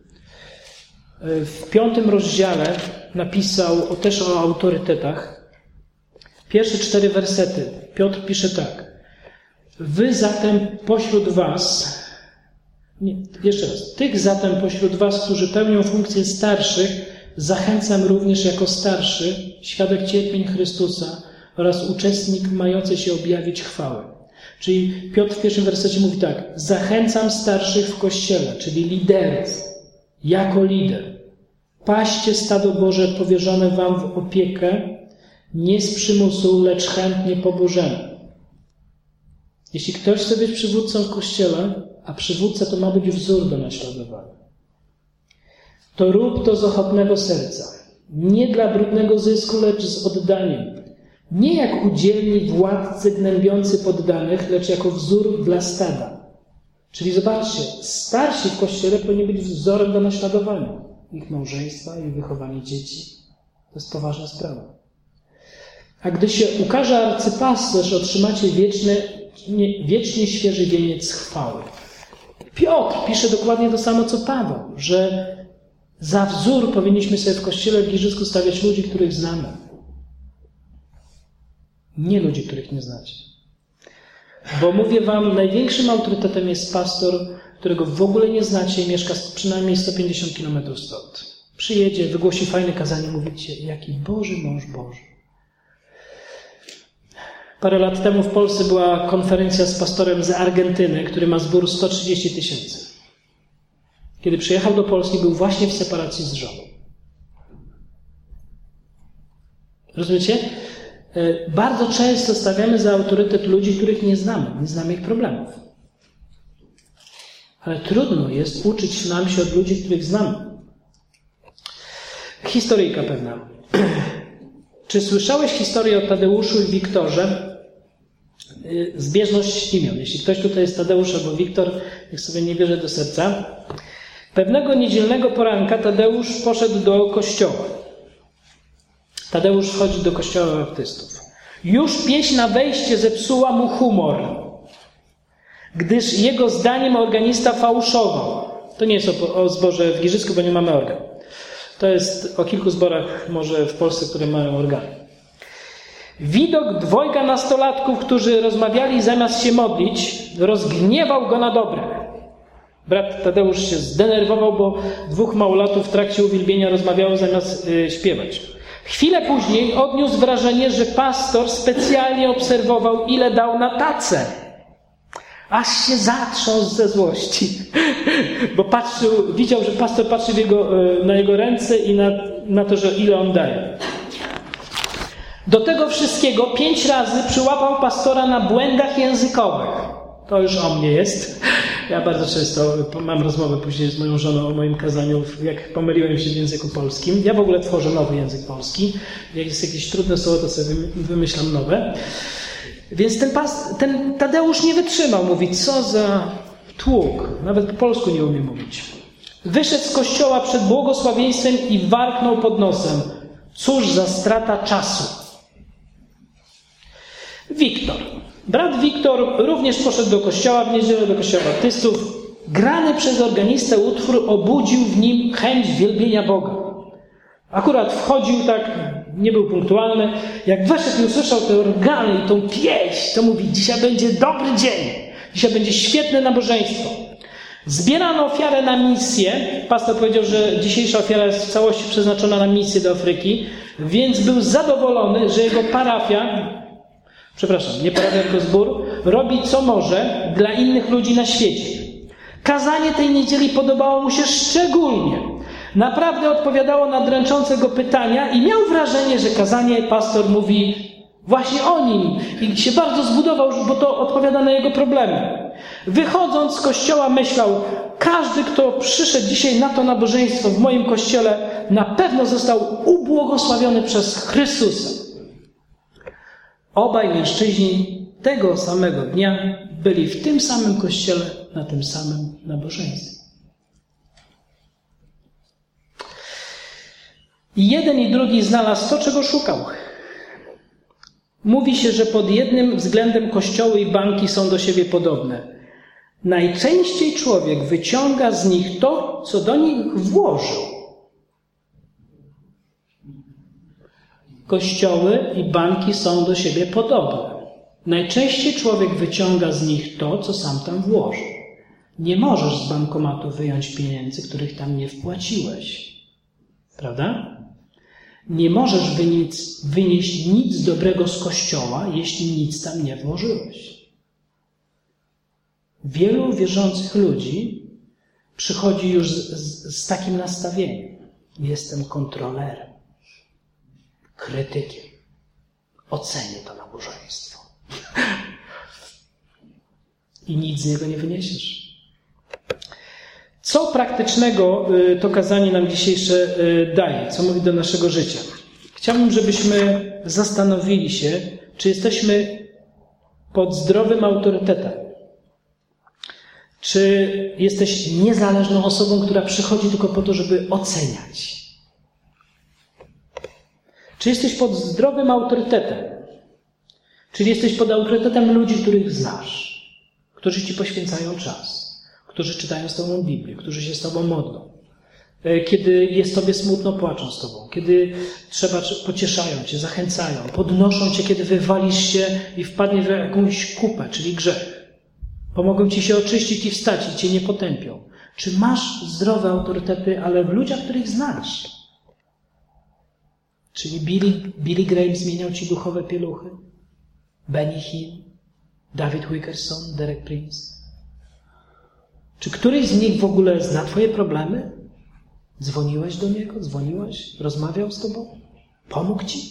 w piątym rozdziale napisał o, też o autorytetach. Pierwsze cztery wersety. Piotr pisze tak. Wy zatem pośród was, nie, jeszcze raz, tych zatem pośród was, którzy pełnią funkcję starszych, zachęcam również jako starszy, świadek cierpień Chrystusa oraz uczestnik mający się objawić chwały. Czyli Piotr w pierwszym wersecie mówi tak. Zachęcam starszych w Kościele, czyli liderów, jako lider. Paście stado Boże powierzone wam w opiekę, nie z przymusu, lecz chętnie po Bożemu. Jeśli ktoś chce być przywódcą w Kościele, a przywódca to ma być wzór do naśladowania, to rób to z ochotnego serca. Nie dla brudnego zysku, lecz z oddaniem. Nie jak udzielni władcy gnębiący poddanych, lecz jako wzór dla stada. Czyli zobaczcie, starsi w Kościele powinni być wzorem do naśladowania. Ich małżeństwa, ich wychowanie dzieci. To jest poważna sprawa. A gdy się ukaże arcypasterz, otrzymacie wieczny, nie, wiecznie świeży wieniec chwały. Piotr pisze dokładnie to samo, co Paweł, że za wzór powinniśmy sobie w Kościele w Giżycku stawiać ludzi, których znamy. Nie ludzi, których nie znacie. Bo mówię wam, największym autorytetem jest pastor, którego w ogóle nie znacie i mieszka przynajmniej sto pięćdziesiąt kilometrów stąd. Przyjedzie, wygłosi fajne kazanie, mówicie, jaki Boży mąż Boży. Parę lat temu w Polsce była konferencja z pastorem z Argentyny, który ma zbór sto trzydzieści tysięcy. Kiedy przyjechał do Polski, był właśnie w separacji z żoną. Rozumiecie? Bardzo często stawiamy za autorytet ludzi, których nie znamy. Nie znamy ich problemów. Ale trudno jest uczyć nam się od ludzi, których znamy. Historyjka pewna. Czy słyszałeś historię o Tadeuszu i Wiktorze? Zbieżność imion. Jeśli ktoś tutaj jest Tadeusz albo Wiktor, niech sobie nie bierze do serca. Pewnego niedzielnego poranka Tadeusz poszedł do kościoła. Tadeusz wchodzi do kościoła baptystów. Już pieśń na wejście zepsuła mu humor, gdyż jego zdaniem organista fałszował. To nie jest o, o zborze w Giżycku, bo nie mamy organ. To jest o kilku zborach może w Polsce, które mają organy. Widok dwojga nastolatków, którzy rozmawiali zamiast się modlić, rozgniewał go na dobre. Brat Tadeusz się zdenerwował, bo dwóch małolatów w trakcie uwielbienia rozmawiało zamiast yy, śpiewać. Chwilę później odniósł wrażenie, że pastor specjalnie obserwował, ile dał na tacę. Aż się zatrząsł ze złości. Bo patrzył, widział, że pastor patrzy w jego, na jego ręce i na, na to, że ile on daje. Do tego wszystkiego pięć razy przyłapał pastora na błędach językowych. to już o mnie jest. Ja bardzo często mam rozmowę później z moją żoną o moim kazaniu, jak pomyliłem się w języku polskim. Ja w ogóle tworzę nowy język polski. Jak jest jakieś trudne słowo, to sobie wymyślam nowe. Więc ten, pas, ten Tadeusz nie wytrzymał. Mówi, co za tłuk. Nawet po polsku nie umie mówić. Wyszedł z kościoła przed błogosławieństwem i warknął pod nosem. Cóż za strata czasu. Wiktor. Brat Wiktor również poszedł do kościoła w niedzielę, do kościoła baptystów. Grany przez organistę utwór obudził w nim chęć wielbienia Boga. Akurat wchodził tak, nie był punktualny. Jak weszedł i usłyszał te organy i tą pieśń, to mówi, dzisiaj będzie dobry dzień. Dzisiaj będzie świetne nabożeństwo. Zbierano ofiarę na misję. Pastor powiedział, że dzisiejsza ofiara jest w całości przeznaczona na misję do Afryki, więc był zadowolony, że jego parafia, przepraszam, nie parafia, tylko zbór, robi co może dla innych ludzi na świecie. Kazanie tej niedzieli podobało mu się szczególnie. Naprawdę odpowiadało na dręczące go pytania i miał wrażenie, że kazanie pastor mówi właśnie o nim i się bardzo zbudował, bo to odpowiada na jego problemy. Wychodząc z kościoła myślał, każdy, kto przyszedł dzisiaj na to nabożeństwo w moim kościele, na pewno został ubłogosławiony przez Chrystusa. Obaj mężczyźni tego samego dnia byli w tym samym kościele, na tym samym nabożeństwie. I jeden i drugi znalazł to, czego szukał. Mówi się, że pod jednym względem kościoły i banki są do siebie podobne. Najczęściej człowiek wyciąga z nich to, co do nich włożył. Kościoły i banki są do siebie podobne. Najczęściej człowiek wyciąga z nich to, co sam tam włożył. Nie możesz z bankomatu wyjąć pieniędzy, których tam nie wpłaciłeś. Prawda? Nie możesz wynieść, wynieść nic dobrego z kościoła, jeśli nic tam nie włożyłeś. Wielu wierzących ludzi przychodzi już z, z, z takim nastawieniem. Jestem kontrolerem, krytykiem. Ocenię to nabożeństwo. I nic z niego nie wyniesiesz. Co praktycznego to kazanie nam dzisiejsze daje? Co mówi do naszego życia? Chciałbym, żebyśmy zastanowili się, czy jesteśmy pod zdrowym autorytetem. Czy jesteś niezależną osobą, która przychodzi tylko po to, żeby oceniać? Czy jesteś pod zdrowym autorytetem? Czyli jesteś pod autorytetem ludzi, których znasz, którzy ci poświęcają czas, którzy czytają z tobą Biblię, którzy się z tobą modlą. Kiedy jest tobie smutno, płaczą z tobą. Kiedy trzeba, pocieszają cię, zachęcają, podnoszą cię, kiedy wywalisz się i wpadniesz w jakąś kupę, czyli grzech. Pomogą ci się oczyścić i wstać i cię nie potępią. Czy masz zdrowe autorytety, ale w ludziach, których znasz? Czyli Billy, Billy Graham zmieniał ci duchowe pieluchy? Benny Hinn? David Wilkerson? Derek Prince? Czy któryś z nich w ogóle zna twoje problemy? Dzwoniłeś do niego? Dzwoniłaś? Rozmawiał z tobą? Pomógł ci?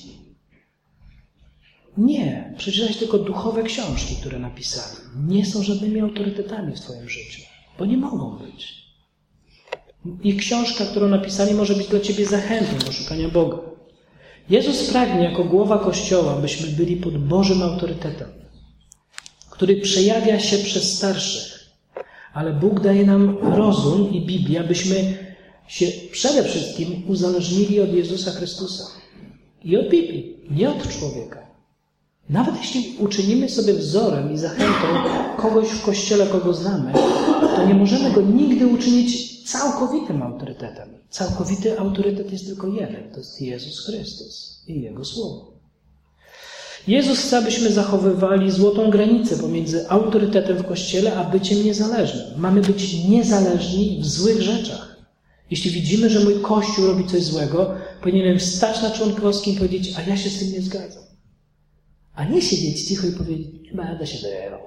Nie. Przeczytałeś tylko duchowe książki, które napisali. Nie są żadnymi autorytetami w twoim życiu, bo nie mogą być. Ich książka, którą napisali, może być dla ciebie zachętą do szukania Boga. Jezus pragnie jako głowa Kościoła, byśmy byli pod Bożym autorytetem, który przejawia się przez starszych. Ale Bóg daje nam rozum i Biblię, abyśmy się przede wszystkim uzależnili od Jezusa Chrystusa i od Biblii, nie od człowieka. Nawet jeśli uczynimy sobie wzorem i zachętą kogoś w Kościele, kogo znamy, to nie możemy go nigdy uczynić całkowitym autorytetem. Całkowity autorytet jest tylko jeden, to jest Jezus Chrystus i Jego Słowo. Jezus chce, abyśmy zachowywali złotą granicę pomiędzy autorytetem w Kościele, a byciem niezależnym. Mamy być niezależni w złych rzeczach. Jeśli widzimy, że mój Kościół robi coś złego, powinienem wstać na członkowskim i powiedzieć, a ja się z tym nie zgadzam. A nie siedzieć cicho i powiedzieć, będę się dojeżdżał.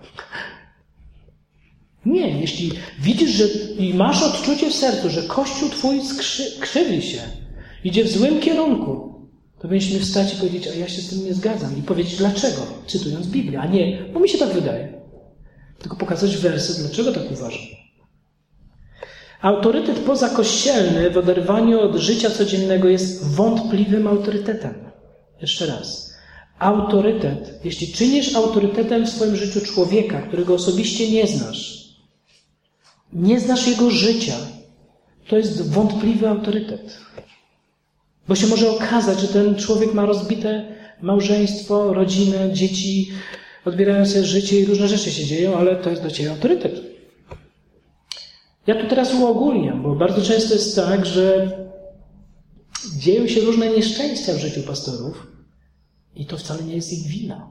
Nie, jeśli widzisz, że i masz odczucie w sercu, że Kościół twój skrzy, krzywi się, idzie w złym kierunku, to powinniśmy wstać i powiedzieć, a ja się z tym nie zgadzam. I powiedzieć dlaczego, cytując Biblię, a nie, bo mi się tak wydaje. tylko pokazać wersy, dlaczego tak uważam. Autorytet pozakościelny w oderwaniu od życia codziennego jest wątpliwym autorytetem. Jeszcze raz. Autorytet, jeśli czynisz autorytetem w swoim życiu człowieka, którego osobiście nie znasz, nie znasz jego życia, to jest wątpliwy autorytet. Bo się może okazać, że ten człowiek ma rozbite małżeństwo, rodzinę, dzieci, odbierają sobie życie i różne rzeczy się dzieją, ale to jest dla ciebie autorytet. Ja tu teraz uogólniam, bo bardzo często jest tak, że dzieją się różne nieszczęścia w życiu pastorów i to wcale nie jest ich wina.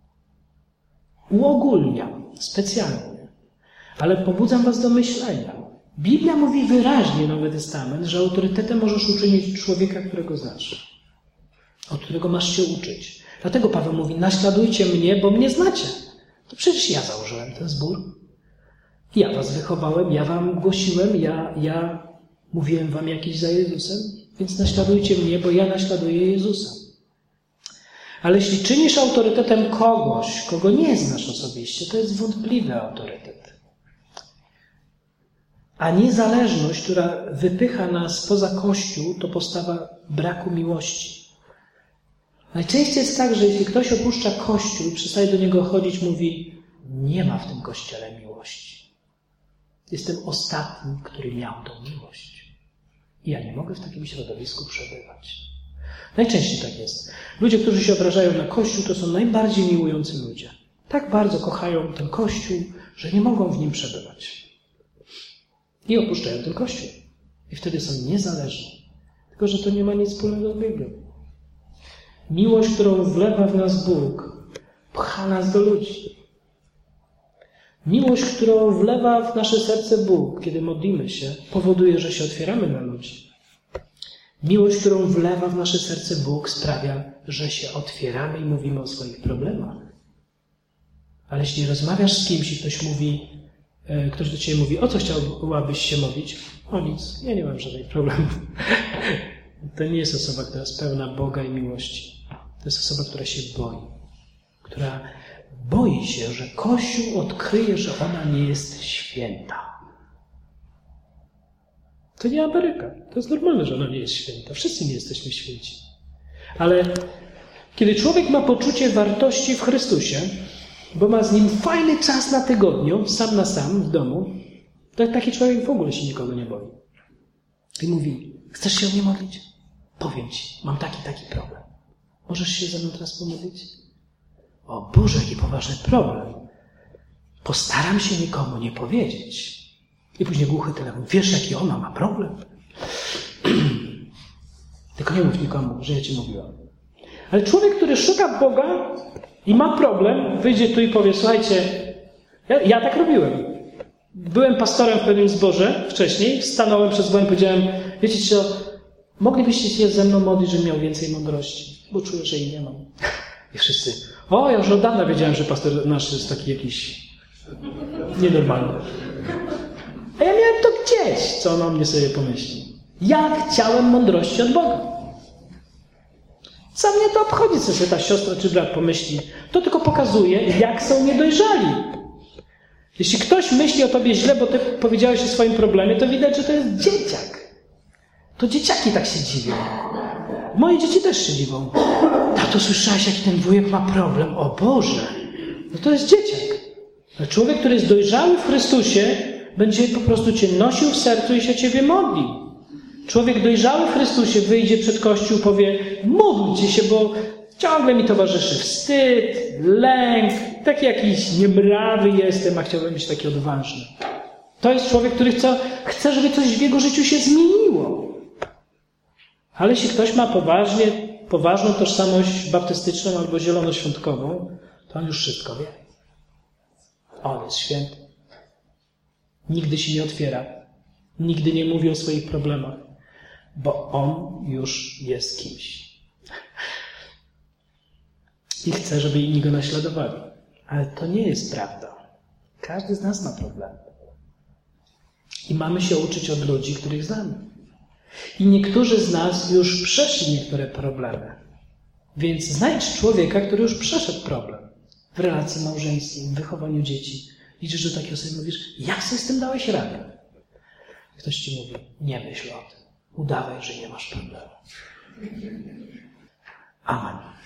Uogólniam specjalnie, ale pobudzam was do myślenia. Biblia mówi wyraźnie, Nowy Testament, że autorytetem możesz uczynić człowieka, którego znasz, od którego masz się uczyć. Dlatego Paweł mówi, naśladujcie mnie, bo mnie znacie. To przecież ja założyłem ten zbór. Ja was wychowałem, ja wam głosiłem, ja, ja mówiłem wam jakieś za Jezusem, więc naśladujcie mnie, bo ja naśladuję Jezusa. Ale jeśli czynisz autorytetem kogoś, kogo nie znasz osobiście, to jest wątpliwy autorytet. A niezależność, która wypycha nas poza Kościół, to postawa braku miłości. Najczęściej jest tak, że jeśli ktoś opuszcza Kościół i przestaje do niego chodzić, mówi, nie ma w tym Kościele miłości. Jestem ostatni, który miał tą miłość. I ja nie mogę w takim środowisku przebywać. Najczęściej tak jest. Ludzie, którzy się obrażają na Kościół, to są najbardziej miłujący ludzie. Tak bardzo kochają ten Kościół, że nie mogą w nim przebywać. I opuszczają ten Kościół. I wtedy są niezależni. Tylko że to nie ma nic wspólnego z Biblią. Miłość, którą wlewa w nas Bóg, pcha nas do ludzi. Miłość, którą wlewa w nasze serce Bóg, kiedy modlimy się, powoduje, że się otwieramy na ludzi. Miłość, którą wlewa w nasze serce Bóg, sprawia, że się otwieramy i mówimy o swoich problemach. Ale jeśli rozmawiasz z kimś i ktoś mówi, ktoś do ciebie mówi, o co chciałabyś się modlić? O nic, ja nie mam żadnych problemów. To nie jest osoba, która jest pełna Boga i miłości. To jest osoba, która się boi. Która boi się, że Kościół odkryje, że ona nie jest święta. To nie Ameryka. To jest normalne, że ona nie jest święta. Wszyscy nie jesteśmy święci. Ale kiedy człowiek ma poczucie wartości w Chrystusie, bo ma z Nim fajny czas na tygodniu, sam na sam w domu, to taki człowiek w ogóle się nikogo nie boi. I mówi, chcesz się o mnie modlić? Powiem ci, mam taki, taki problem. Możesz się ze mną teraz pomodlić? O Boże, jaki poważny problem. Postaram się nikomu nie powiedzieć. I później głuchy telefon. Wiesz, jaki ona ma problem? Tylko nie mów nikomu, że ja ci mówiłam. Ale człowiek, który szuka Boga i ma problem, wyjdzie tu i powie, słuchajcie, ja, ja tak robiłem. Byłem pastorem w pewnym zborze wcześniej, stanąłem przed zborem i powiedziałem, wiecie co, moglibyście się ze mną modlić, żebym miał więcej mądrości, bo czuję, że jej nie mam. I wszyscy, o, ja już od dawna wiedziałem, że pastor nasz jest taki jakiś nienormalny. A ja miałem to gdzieś, co on o mnie sobie pomyśli. Ja chciałem mądrości od Boga. Co mnie to obchodzi, co sobie ta siostra czy brat pomyśli? To tylko pokazuje, jak są niedojrzali. Jeśli ktoś myśli o tobie źle, bo ty powiedziałeś o swoim problemie, to widać, że to jest dzieciak. To dzieciaki tak się dziwią. Moje dzieci też się dziwią. Tato, słyszałeś, jaki ten wujek ma problem? O Boże! No to jest dzieciak. Ale człowiek, który jest dojrzały w Chrystusie, będzie po prostu cię nosił w sercu i się ciebie modli. Człowiek dojrzały w Chrystusie wyjdzie przed Kościół i powie, módlcie się, bo ciągle mi towarzyszy wstyd, lęk, taki jakiś niemrawy jestem, a chciałbym być taki odważny. To jest człowiek, który chce, chce, żeby coś w jego życiu się zmieniło. Ale jeśli ktoś ma poważnie, poważną tożsamość baptystyczną albo zielonoświątkową, to on już wszystko wie. On jest święty. Nigdy się nie otwiera. Nigdy nie mówi o swoich problemach. Bo on już jest kimś. I chce, żeby inni go naśladowali. Ale to nie jest prawda. Każdy z nas ma problemy. I mamy się uczyć od ludzi, których znamy. I niektórzy z nas już przeszli niektóre problemy. Więc znajdź człowieka, który już przeszedł problem. W relacji małżeńskiej, w wychowaniu dzieci. Idziesz do takiej osoby i mówisz, jak sobie z tym dałeś radę? Ktoś ci mówi, nie myśl o tym. Udawaj, że nie masz problemu. Amen.